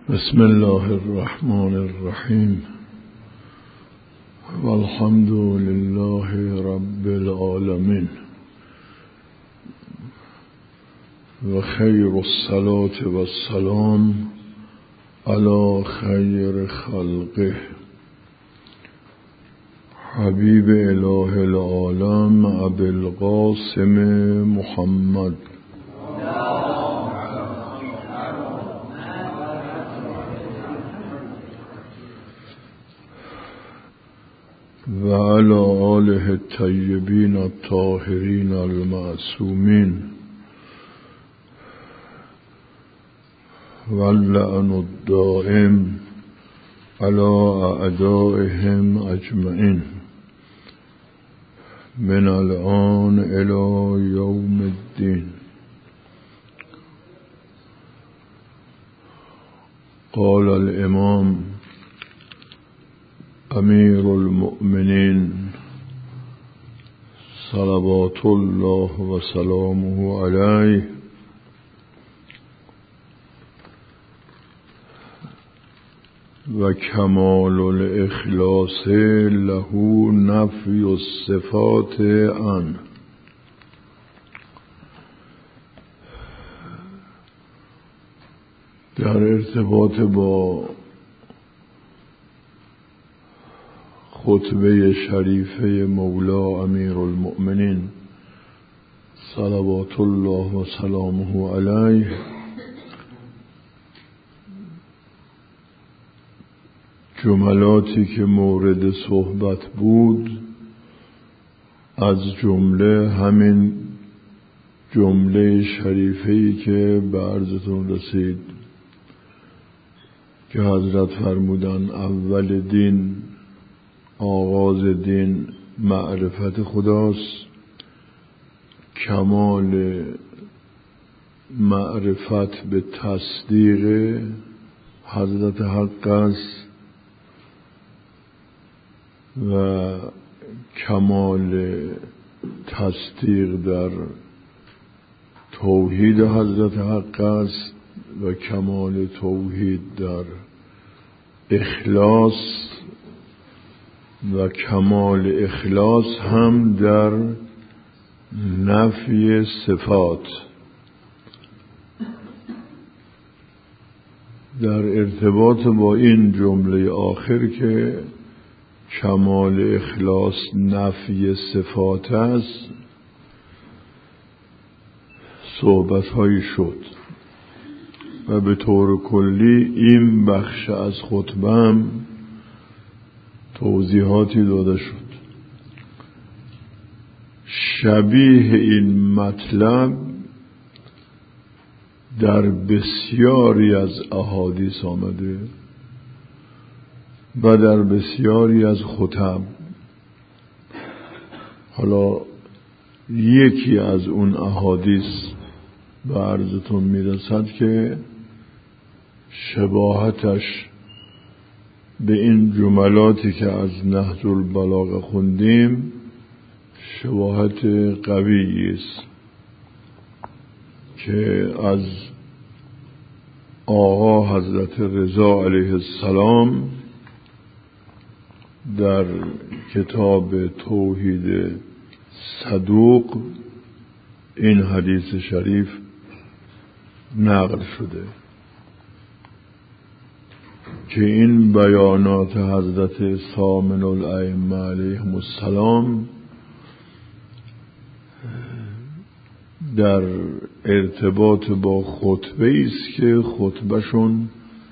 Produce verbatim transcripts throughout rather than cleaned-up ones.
بسم الله الرحمن الرحیم والحمد لله رب العالمین و خیر الصلاة و السلام علی خیر خلقه حبیب اله العالم ابی القاسم محمد و علی آله الطیبین الطاهرین المعصومین واللعن الدائم علی اعدائهم اجمعین من الآن الی یوم الدین. قال الامام امیر المؤمنین صلوات الله و سلامه علیه و کمال الاخلاص له نفی الصفات عنه. در ارتباط با خطبه شریفه مولا امیر المؤمنین صلوات الله و سلامه علیه جملاتی که مورد صحبت بود از جمله همین جمله شریفه‌ای که به عرضتون رسید که حضرت فرمودن اول دین، آغاز دین معرفت خداست، کمال معرفت به تصدیق حضرت حق است و کمال تصدیق در توحید حضرت حق است و کمال توحید در اخلاص و کمال اخلاص هم در نفی صفات. در ارتباط با این جمله آخر که کمال اخلاص نفی صفات است صحبت هایی شد و به طور کلی این بخش از خطبم توضیحاتی داده شد. شبیه این مطلب در بسیاری از احادیث آمده و در بسیاری از خطب. حالا یکی از اون احادیث به عرضتون میرسد که شباهتش به این جملاتی که از نهج البلاغه خوندیم شباهت قوی است که از آقا حضرت رضا علیه السلام در کتاب توحید صدوق این حدیث شریف نقل شده که این بیانات حضرت ثامن الائمه علیهم السلام در ارتباط با خطبه است که خطبهشون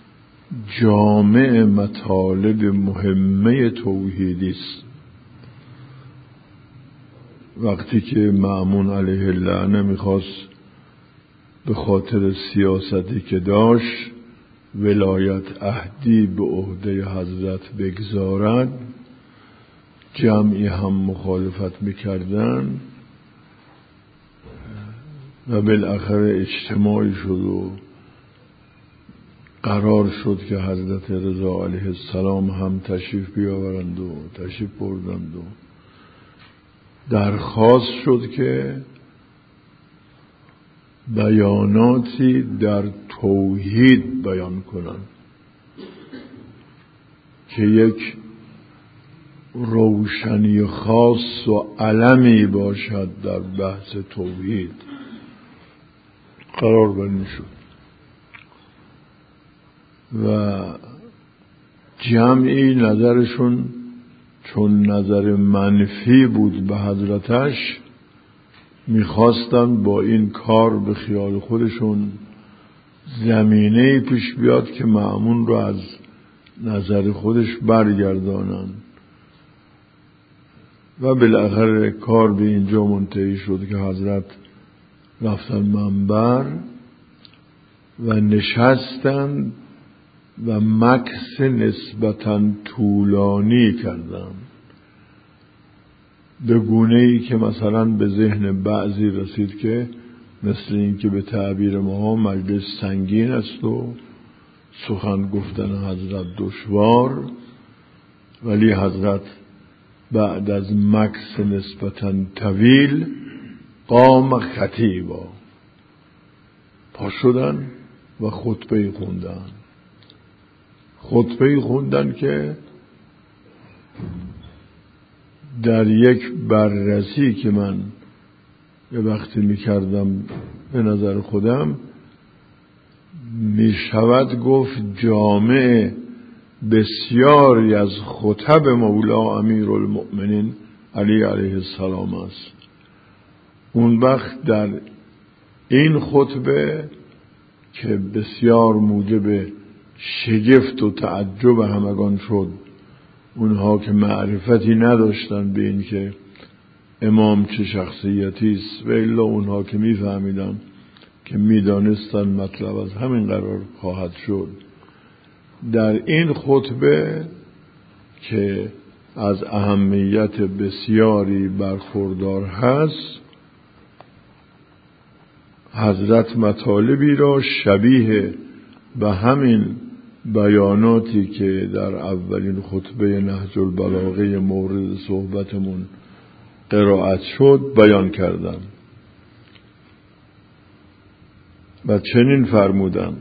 جامع مطالب مهمه توحیدی است. وقتی که مأمون علیه اللعنه میخواست به خاطر سیاستی که داشت ولایت عهدی به عهده حضرت بگذارد، جمعی هم مخالفت میکردن و بالاخره اجتماعی شد و قرار شد که حضرت رضا علیه السلام هم تشریف بیاورند و تشریف بردند و درخواست شد که بیاناتی در توحید بیان کنند. که یک روشنی خاص و علمی باشد در بحث توحید قرار بندی شد و جمعی نظرشون چون نظر منفی بود به حضرتش، میخواستن با این کار به خیال خودشون زمینه پیش بیاد که مأمون رو از نظر خودش برگردانن و بالاخره کار به اینجا منتهی شد که حضرت رفتن منبر و نشستن و مکث نسبتاً طولانی کردن، به گونه‌ای که مثلا به ذهن بعضی رسید که مثل این که به تعبیر ما مجلس سنگین است و سخن گفتن حضرت دشوار، ولی حضرت بعد از مکث نسبتاً طویل قام خطیبا، پا شدن و خطبه خوندن. خطبه خوندن که در یک بررسی که من یه وقتی میکردم به نظر خودم میشود گفت جامع بسیاری از خطب مولا امیرالمؤمنین علی علیه السلام است. اون وقت در این خطبه که بسیار موجب شگفت و تعجب همگان شد، اونها که معرفتی نداشتن به این که امام چه شخصیتی است و الا اونها که میفهمیدن که میدانستن مطلب از همین قرار خواهد شد، در این خطبه که از اهمیت بسیاری برخوردار هست، حضرت مطالبی را شبیه به همین بیاناتی که در اولین خطبه نهج البلاغه مورد صحبتمون قرائت شد بیان کردم و چنین فرمودم.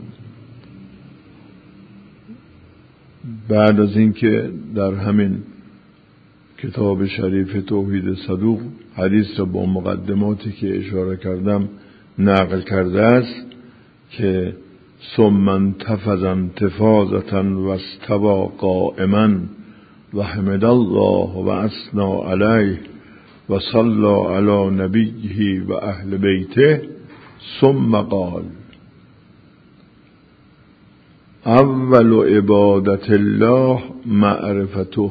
بعد از اینکه در همین کتاب شریف توحید صدوق حدیث را با مقدماتی که اشاره کردم نقل کرده است که ثم انتفض انتفاضة و استوى قائما و حمد الله و اثنى علیه و صلی علی نبیه و اهل بیته ثم قال اول عبادت الله معرفته.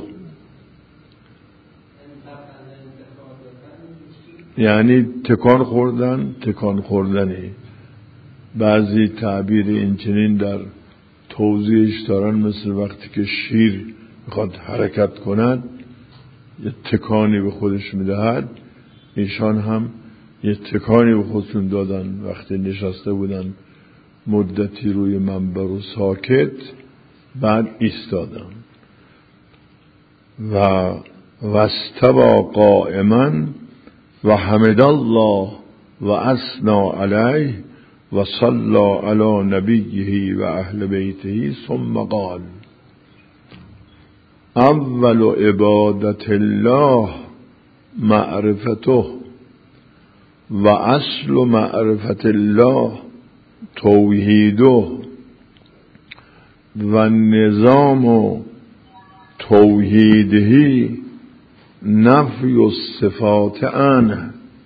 یعنی تکان خوردن تکان خوردنی. بعضی تعبیر این چنین در توضیحش دارن مثل وقتی که شیر میخواد حرکت کند یه تکانی به خودش میدهد. ایشان هم یه تکانی به خودشون دادن وقتی نشسته بودن مدتی روی منبر و ساکت، بعد ایستادن و واستوى قائما و حمد الله و اثنى علیه و صلی علی نبیه و اهل بیته ثم قال اول عبادت الله معرفته و اصل معرفت الله توحیده و نظام توحیده نفی الصفات عنه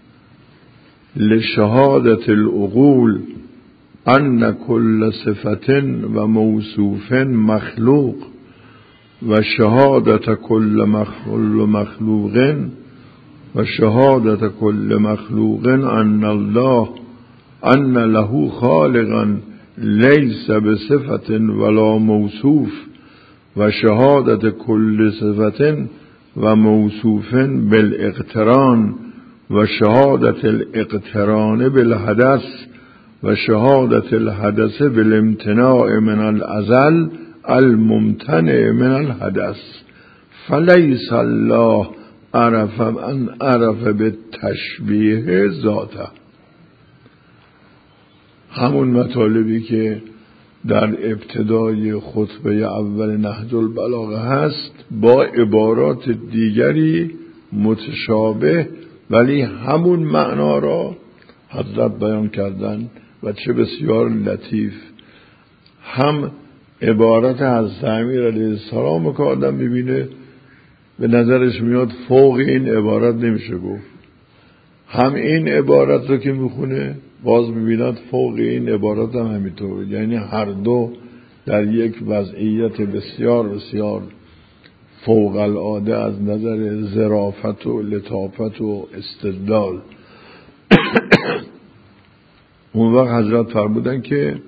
لشهادت العقول ان كل صفت و موصوف مخلوق و شهادت كل مخلوق و شهادت كل مخلوق ان الله ان له خالقا لیس بصفت ولا موصوف و شهادت كل صفت و موصوف بالاقتران و شهادت الاقتران بالحدث و شهادت الحدث بالامتناع من الازل الممتنع من الحدث فلیس الله عرف من عرف بالتشبیه ذاته. همون مطالبی که در ابتدای خطبه اول نهج البلاغه هست با عبارات دیگری متشابه ولی همون معنا را حضرت بیان کردن و چه بسیار لطیف. هم عبارت حضرت امیر علیه السلام که آدم میبینه به نظرش میاد فوق این عبارت نمیشه گفت، هم این عبارت رو که میخونه باز میبیند فوق این عبارت هم همینطور، یعنی هر دو در یک وضعیت بسیار بسیار فوق العاده از نظر ظرافت و لطافت و استدلال. اون وقت حضرت فرمودن که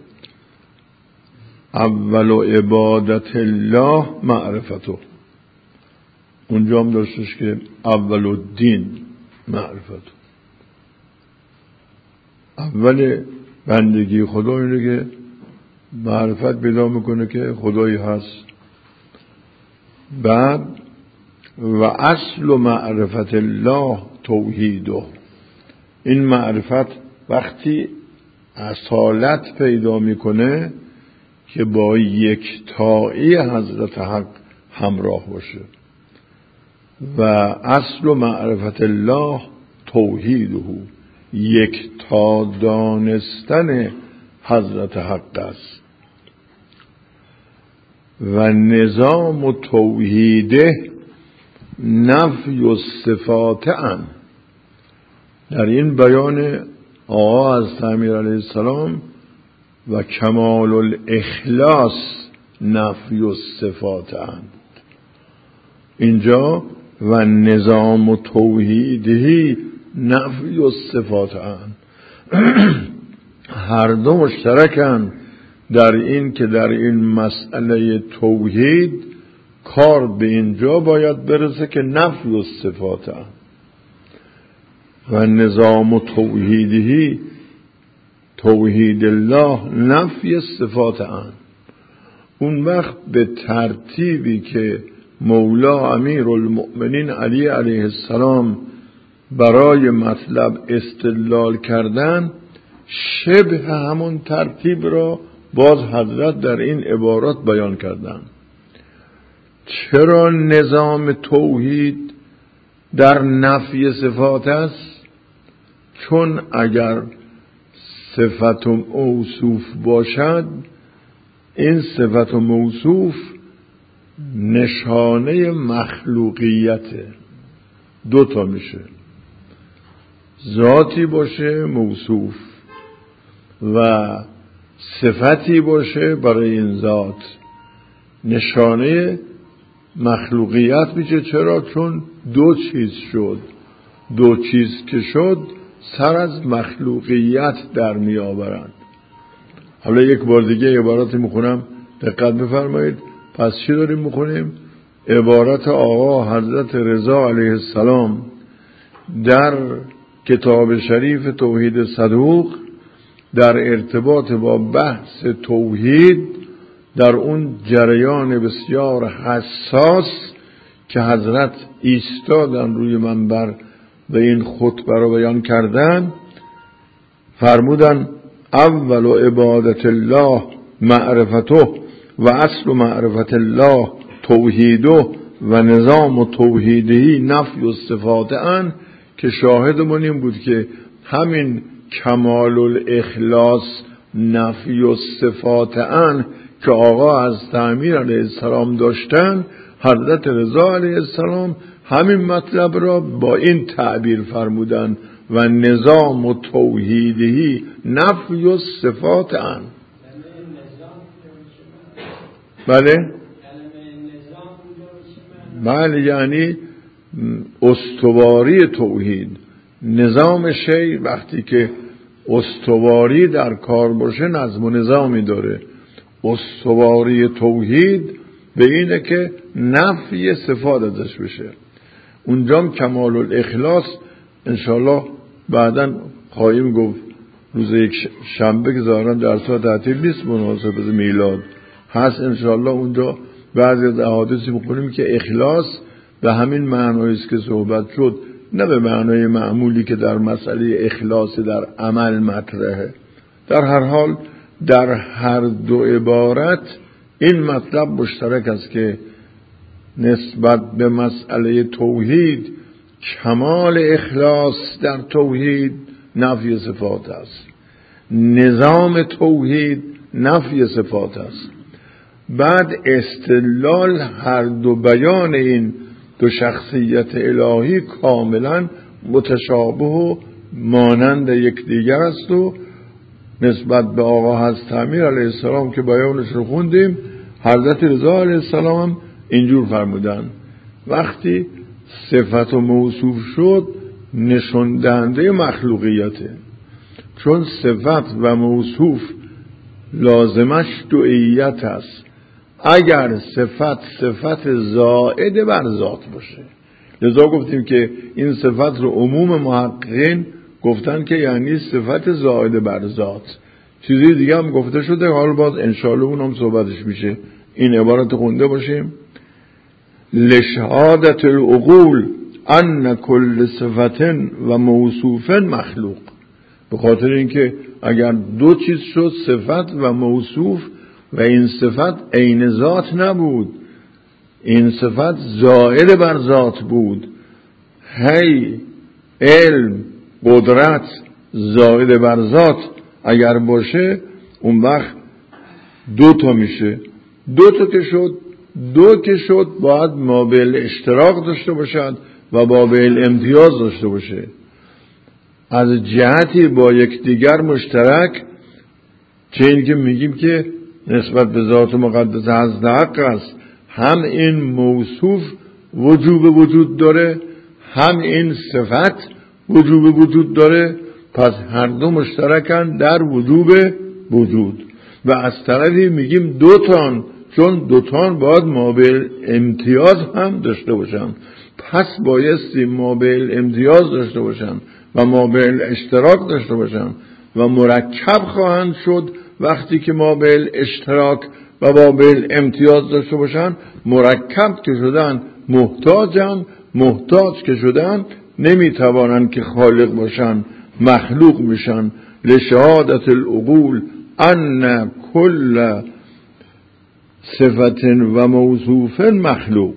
اول عبادت الله معرفتو، اونجا هم داشتش که اول الدین معرفتو، اول بندگی خدا اینه که معرفت پیدا میکنه که خدایی هست. بعد و اصل معرفت الله توحیده، این معرفت وقتی اصالت پیدا میکنه که با یکتایی حضرت حق همراه باشه. و اصل معرفت الله توحیده، یکتا دانستن حضرت حق است. و نظام توحیده نفی الصفات ان، در این بیان آقا از امیر علیه السلام و کمال الاخلاص نفی الصفات ان، اینجا و نظام توحیده نفی الصفات ان، هر دو مشترکن در این که در این مسئله توحید کار به اینجا باید برسه که نفی الصفات ان و نظام توحیده توحید الله نفی الصفات ان. اون وقت به ترتیبی که مولا امیر المؤمنین علی علیه السلام برای مطلب استدلال کردن، شبه همون ترتیب را باز حضرت در این عبارات بیان کردن. چرا نظام توحید در نفی صفات است؟ چون اگر صفت و موصوف باشد، این صفت و موصوف نشانه مخلوقیته، دو تا میشه، ذاتی باشه موصوف و صفتی باشه برای این ذات، نشانه مخلوقیت میشه. چرا؟ چون دو چیز شد، دو چیز که شد سر از مخلوقیت در می آورند. حالا یک بار دیگه عبارت میخونم، دقت بفرمایید. پس چی داریم میخونیم؟ عبارت آقا حضرت رضا علیه السلام در کتاب شریف توحید صدوق در ارتباط با بحث توحید، در اون جریان بسیار حساس که حضرت ایستادن روی منبر و این خطبه رو بیان کردن، فرمودن اول عبادت الله معرفته و اصل معرفت الله توحیده و نظام توحیدی نفی الصفات ان، که شاهدمون این بود که همین کمال الاخلاص نفی الصفات ان که آقا از امیر علیه السلام داشتن، حضرت رضا علیه السلام همین مطلب را با این تعبیر فرمودن و نظام توحیدی نفی الصفات ان. بله بله، یعنی استواری توحید. نظام شی وقتی که استواری در کار باشه نظم و نظامی داره. استواری توحید به اینه که نفی صفات ازش بشه. اونجام کمال الاخلاص انشاءالله بعداً خواهیم گفت، روز یک شنبه که ظاهراً درس‌ها تعطیل نیست مناسبت میلاد هست، انشاءالله اونجا بعضی از احادیثی می‌خونیم که اخلاص به همین معنایی است که صحبت شد، نه به معنای معمولی که در مسئله اخلاص در عمل مطرحه. در هر حال در هر دو عبارت این مطلب مشترک است که نسبت به مسئله توحید کمال اخلاص در توحید نفی صفات است، نظام توحید نفی صفات است. بعد استدلال هر دو بیان این دو شخصیت الهی کاملا متشابه و مانند یکدیگر است و نسبت به آقا حضرت امیر علیه السلام که بیانش رو خوندیم، حضرت رضا علیه السلام هم اینجور فرمودن وقتی صفت و موصوف شد نشون دهنده مخلوقیته، چون صفت و موصوف لازمش دوئیت است. اگر صفت صفت زائد بر ذات باشه، لذا گفتیم که این صفت رو عموم محققین گفتن که یعنی صفت زائد بر ذات. چیزی دیگه هم گفته شده، حالا باز انشاءالله اونم صحبتش میشه. این عبارت خونده باشیم: لشهادت العقول ان کل صفت و موصوف مخلوق. به خاطر اینکه اگر دو چیز شد، صفت و موصوف، و این صفت عین ذات نبود، این صفت زائد بر ذات بود، هی علم قدرت زائد بر ذات اگر باشه، اون وقت دو تا میشه. دو تا که شد دو که شد باید مابعل اشتراک داشته باشد و مابعل امتیاز داشته باشه، از جهتی با یک دیگر مشترک. چه این که میگیم که نسبت به ذات مقدس حضرت حق است، هم این موصوف وجوب وجود داره، هم این صفت وجوب وجود داره، پس هر دو مشترکن در وجوب وجود. و از طرفی میگیم دوتان، چون دوتان باید مابعل امتیاز هم داشته باشن، پس بایستی مابعل امتیاز داشته باشن و مابعل اشتراک داشته باشن و مرکب خواهند شد. وقتی که مابعل اشتراک و مابعل امتیاز داشته باشن، مرکب که شدن محتاجن، محتاج که شدن نمیتوانند که خالق باشن، مخلوق میشن. لشهادت العقول ان کل صفت و موصوف مخلوق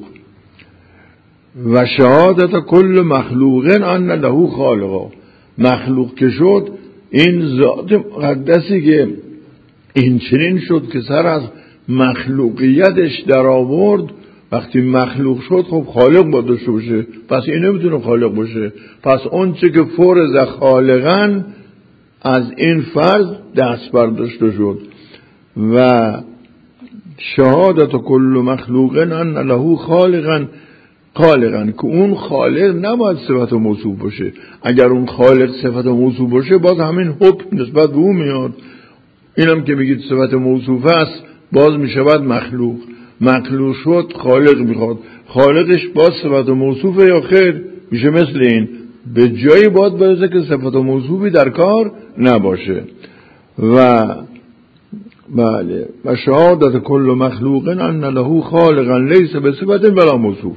و شهادت کل مخلوق ان له خالقا. مخلوق که شد، این ذات مقدسی که این چنین شد که سر از مخلوقیتش در آورد، وقتی مخلوق شد خب خالق باید داشته باشه، پس این نمیتونه خالق باشه. پس اون چه که فرض خالقن از این فرض دست برداشته شد. و شهادت کل مخلوق ان له خالقا خالقا، که اون خالق نباید صفت و موصوف باشه. اگر اون خالق صفت و موصوف باشه، باز همین حکم نسبت به اون میاد. اینم که میگید صفت موصوف است، باز میشود مخلوق. مخلوق شد، خالق میخواد، خالقش باز صفت و موصوفه یا خیر؟ میشه مثل این، به جایی باید برسه که صفت و موصوفی در کار نباشه. و بله، و شهادت کل مخلوق ان له خالقا لیس بصفت ولا موصوف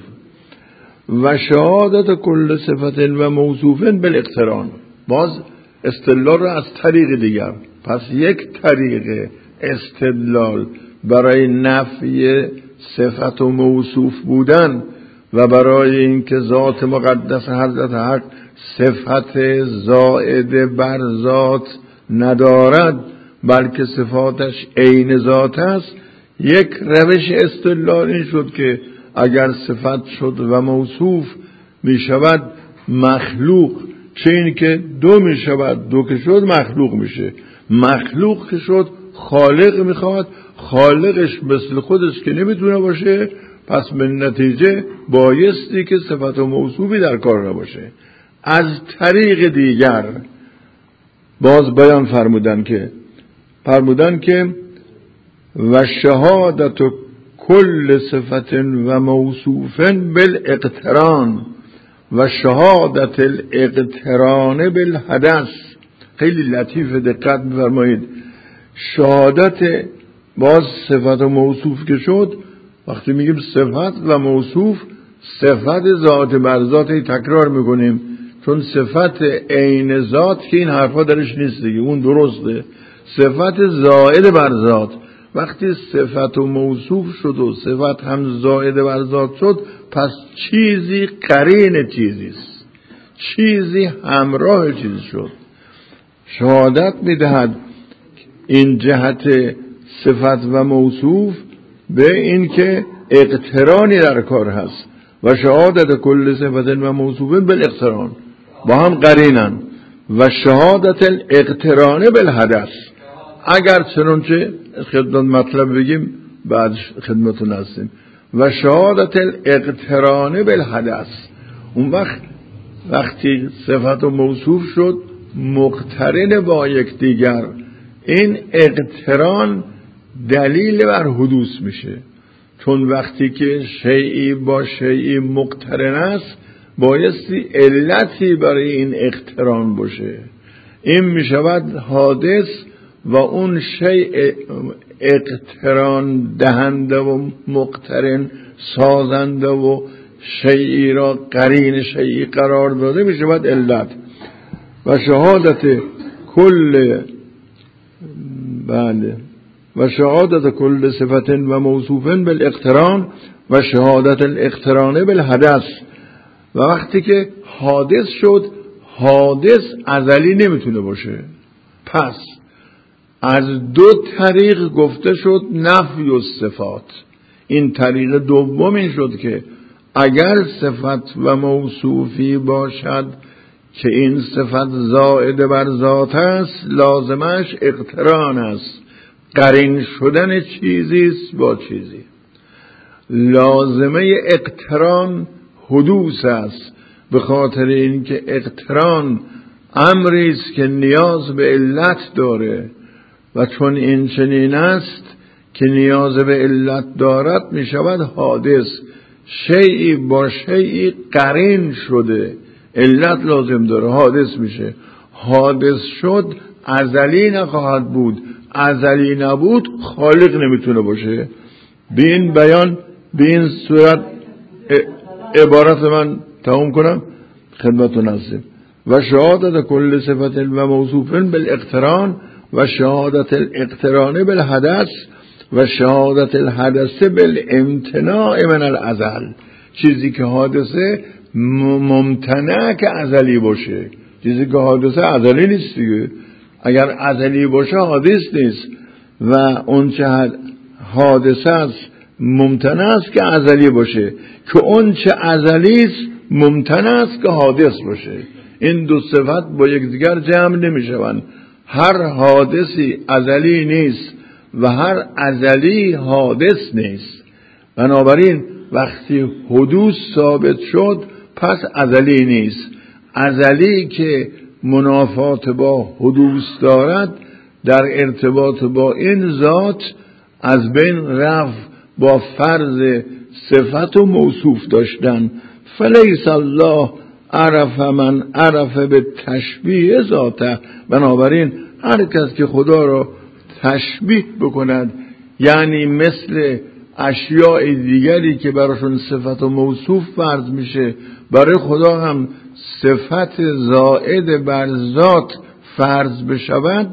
و شهادت کل صفت و موصوف بالاقتران. باز استدلال را از طریق دیگر. پس یک طریق استدلال برای نفی صفت و موصوف بودن و برای اینکه ذات مقدس حضرت حق صفت زائد بر ذات ندارد، بلکه صفاتش عین ذات است، یک روش استدلال این شد که اگر صفت شد و موصوف می شود مخلوق، چه این که دو می شود، دو که شد مخلوق میشه، مخلوق که شد خالق میخواد، خالقش مثل خودش که نمیتونه باشه، پس به نتیجه بایستی که صفت و موصوفی در کار نباشه. از طریق دیگر باز بیان فرمودن که فرمودن که و شهادت کل صفت و موصوف بالاقتران و شهادت الاقتران بالحدث. خیلی لطیف، دقت بفرمایید. شهادت باز صفت و موصوف که شد، وقتی میگیم صفت و موصوف، صفت ذات بر ذات تکرار میکنیم، چون صفت عین ذات که این حرفا درش نیست دیگه، اون درسته. صفت زائد بر ذات. وقتی صفت و موصوف شد و صفت هم زائد بر ذات شد، پس چیزی قرین چیزیست، چیزی همراه چیزی شد. شهادت میدهد این جهت صفت و موصوف به این که اقترانی در کار هست و شهادت کل صفت و موصوف بالاقتران، با هم قرینن. و شهادت الاقتران بالحدث، اگر چنانچه خدمت مطلب بگیم بعد خدمتون هستیم. و شهادت الاقتران بالحدث، اون وقت وقتی صفت و موصوف شد مقترن با یکدیگر، این اقتران دلیل بر حدوث میشه. چون وقتی که شیئی با شیئی مقترن است بایستی علتی برای این اقتران باشه. این میشود حادث و اون شیء اقتران دهنده و مقترن سازنده و شیئی را قرین شیئی قرار داده میشود علت. و شهادت کل بله و شهادت کل صفت و موصوف بالاقتران و شهادت الاقتران بالحدث. و وقتی که حادث شد، حادث ازلی نمیتونه باشه، پس از دو طریق گفته شد نفی و صفات. این طریق دوم این شد که اگر صفت و موصوفی باشد که این صفت زائد بر ذات است، لازمش اقتران است، قرین شدن چیزی است با چیزی. لازمه اقتران حدوث است، به خاطر اینکه اقتران امری است که نیاز به علت داره و چون این چنین است که نیاز به علت دارد می شود حادث. شیئی با شیئی قرین شده، علت لازم داره، حادث میشه. حادث شد ازلی نخواهد بود، ازلی نبود خالق نمیتونه باشه. به این بیان به این صورت عبارت من تمام کنم خدمتون هستیم. و شهادت کل صفت و موصوف بالاقتران و شهادت الاقتران بالحدث و شهادت الحدث بالامتناع من الازل. چیزی که حادثه ممتنع که ازلی باشه، چیزی که حادثه ازلی نیست دیگه. اگر ازلی باشه حادث نیست و اون چه حادثه است ممتنع است که ازلی باشه، که اون چه ازلی است ممتنع است که حادث باشه. این دو صفت با یکدیگر جمع نمیشوند. هر حادثی ازلی نیست و هر ازلی حادث نیست. بنابراین وقتی حدوث ثابت شد پس ازلی نیست. ازلی که منافات با حدوث دارد در ارتباط با این ذات از بین رفت با فرض صفت و موصوف داشتن. فلیس الله عرف من عرف به تشبیه ذاته. بنابراین هر کس که خدا را تشبیه بکند، یعنی مثل اشیاء دیگری که براشون صفت و موصوف فرض میشه، برای خدا هم صفت زائد بر ذات فرض بشود،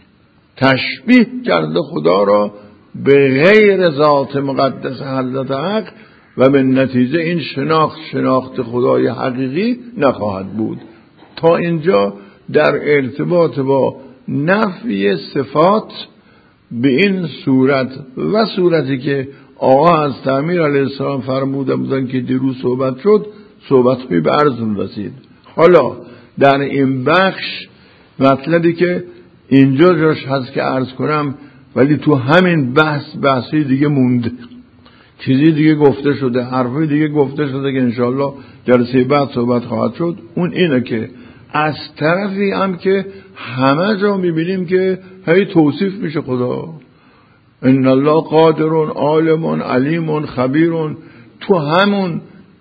تشبیه کرده خدا را به غیر ذات مقدس حضرت حق و به نتیجه این شناخت شناخت خدای حقیقی نخواهد بود. تا اینجا در ارتباط با نفی صفات به این صورت و صورتی که آقا از تعمیر علیه السلام فرموده بودن که دیروز صحبت شد، صحبت می به عرضون رسید. حالا در این بخش مطلبی که اینجا جاش هست که عرض کنم، ولی تو همین بحث بحثی دیگه مونده، چیزی دیگه گفته شده، حرفی دیگه گفته شده که انشاءالله جلسه بعد صحبت خواهد شد. اون اینه که از طرفی هم که همه جا میبینیم که هی توصیف میشه خدا، ان الله قادرون عالمون علیمون خبیرون. تو همون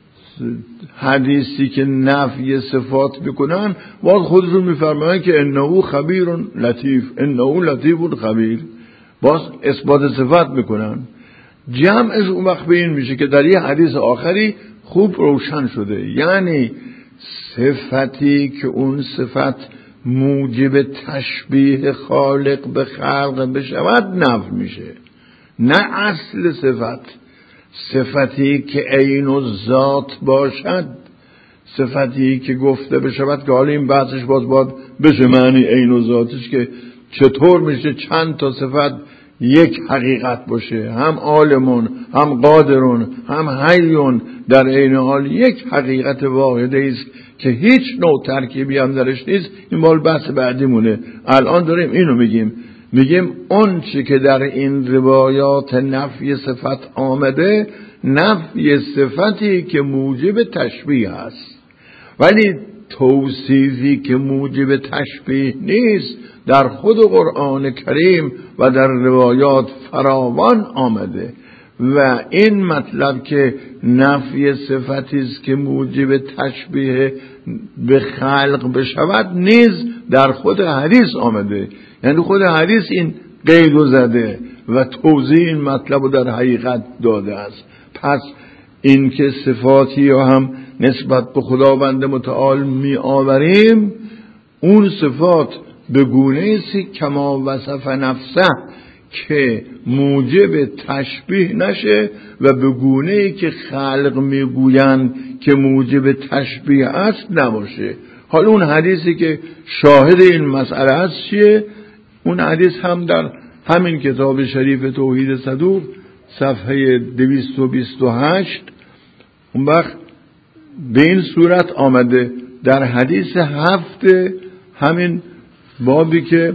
حدیثی که نفی صفات میکنن باز خودشون میفرمایند که انه خبیرون لطیف، انه لطیفون خبیر، باز اثبات صفات میکنن. جمعش اون وقت به این میشه که در یه حدیث آخری خوب روشن شده، یعنی صفتی که اون صفت موجب تشبیه خالق به خلق بشود نفی میشه، نه اصل صفت. صفتی که عین الذات باشد، صفتی که گفته بشود که حالا این بحثش باز باید بشه معنی عین الذاتش، که چطور میشه چند تا صفت یک حقیقت باشه، هم عالمون، هم قادرون، هم حیون، در عین حال یک حقیقت واحده است که هیچ نوع ترکیبی هم درش نیست. این مال بحث بعدی مونه. الان داریم اینو میگیم، میگیم اون چی که در این روایات نفی صفت آمده، نفی صفتی که موجب تشبیه است، ولی توصیفی که موجب تشبیه نیست در خود قرآن کریم و در روایات فراوان آمده. و این مطلب که نفی صفتی است که موجب تشبیه به خلق بشود نیز در خود حدیث آمده، یعنی خود حدیث این قید زده و توضیح این مطلب رو در حقیقت داده است. پس این که صفاتی یا هم نسبت به خداوند متعال می آوریم، اون صفات به گونه سی کما وصف نفسه که موجب تشبیه نشه و به گونه ای که خلق میگویند که موجب تشبیه است نباشه. حالا اون حدیثی که شاهد این مسئله است چیه؟ اون حدیث هم در همین کتاب شریف توحید صدوق صفحه دویست و بیست و هشت اون وقت به این صورت آمده، در حدیث هفت همین بابی که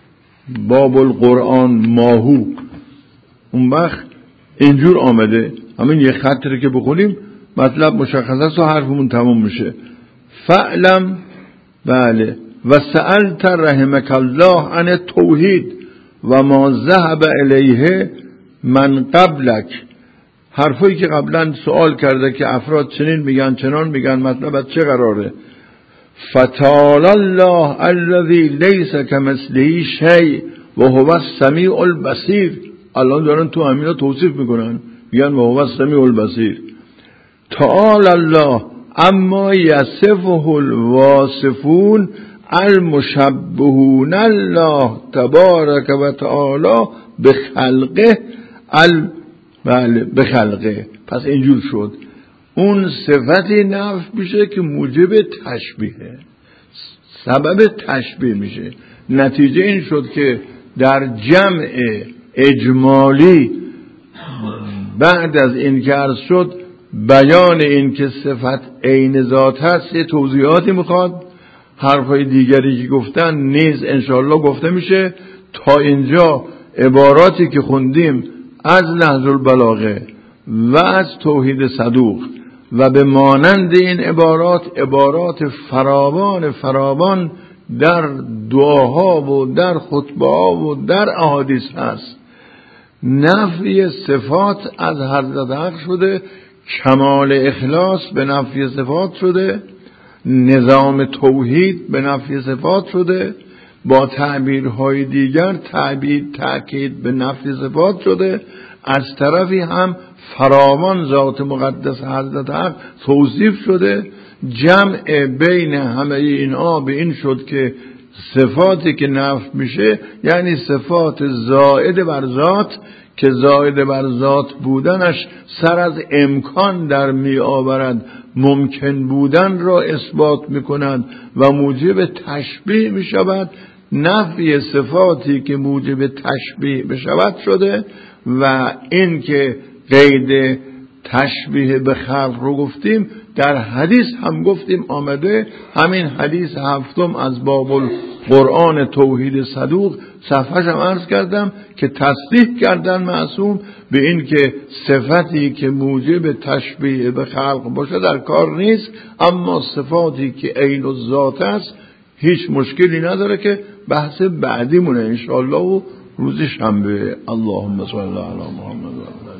باب القرآن ماهو، اون وقت اینجور آمده، همین یه خطی که بخونیم مطلب مشخص است و حرفمون تموم میشه. فعلم بله و سألت رحمک الله عن توحید و ما ذهب الیه من قبلک، حرفایی که قبلا سوال کرده که افراد چنین میگن چنان میگن، مطلب از چه قراره؟ فتعالی الله الذی لیس کمثله شیء و هو السمیع البصیر. الان دارن تو همینا توصیف میکنن، میگن و هو السمیع البصیر. تعالی الله اما یصفه الواصفون المشبهون الله تبارک و تعالی بخلقه ال بله بخلقه. پس اینجور شد اون صفتی نفی میشه که موجب تشبیه، سبب تشبیه میشه. نتیجه این شد که در جمع اجمالی بعد از این که عرض شد بیان این که صفت عین ذات هست یه توضیحاتی میخواد، حرفای دیگری که گفتن نیز انشاءالله گفته میشه. تا اینجا عباراتی که خوندیم از نهج البلاغه و از توحید صدوق و به مانند این عبارات، عبارات فراوان فراوان در دعاها و در خطبه ها و در احادیث هست. نفی صفات از حضرت حق شده، کمال اخلاص به نفی صفات شده، نظام توحید به نفی صفات شده، با تعبیرهای دیگر تعبیر تأکید به نفی صفات شده. از طرفی هم فراوان ذات مقدس حضرت حق توصیف شده. جمع بین همه اینها به این شد که صفاتی که نفی میشه یعنی صفات زائد بر ذات، که زائد بر ذات بودنش سر از امکان در می آورد، ممکن بودن را اثبات می کند و موجب تشبیه می شود. نفی صفاتی که موجب تشبیه بشود شده و این که قید تشبیه به خلق رو گفتیم در حدیث هم گفتیم آمده. همین حدیث هفتم از باب القرآن توحید صدوق صفحه‌ش هم عرض کردم که تصدیق کردن معصوم به این که صفتی که موجب تشبیه به خلق باشه در کار نیست، اما صفاتی که عین الذات است هیچ مشکلی نداره که بحث بعدی مونه انشاءالله و روز شنبه. اللهم صل علی محمد و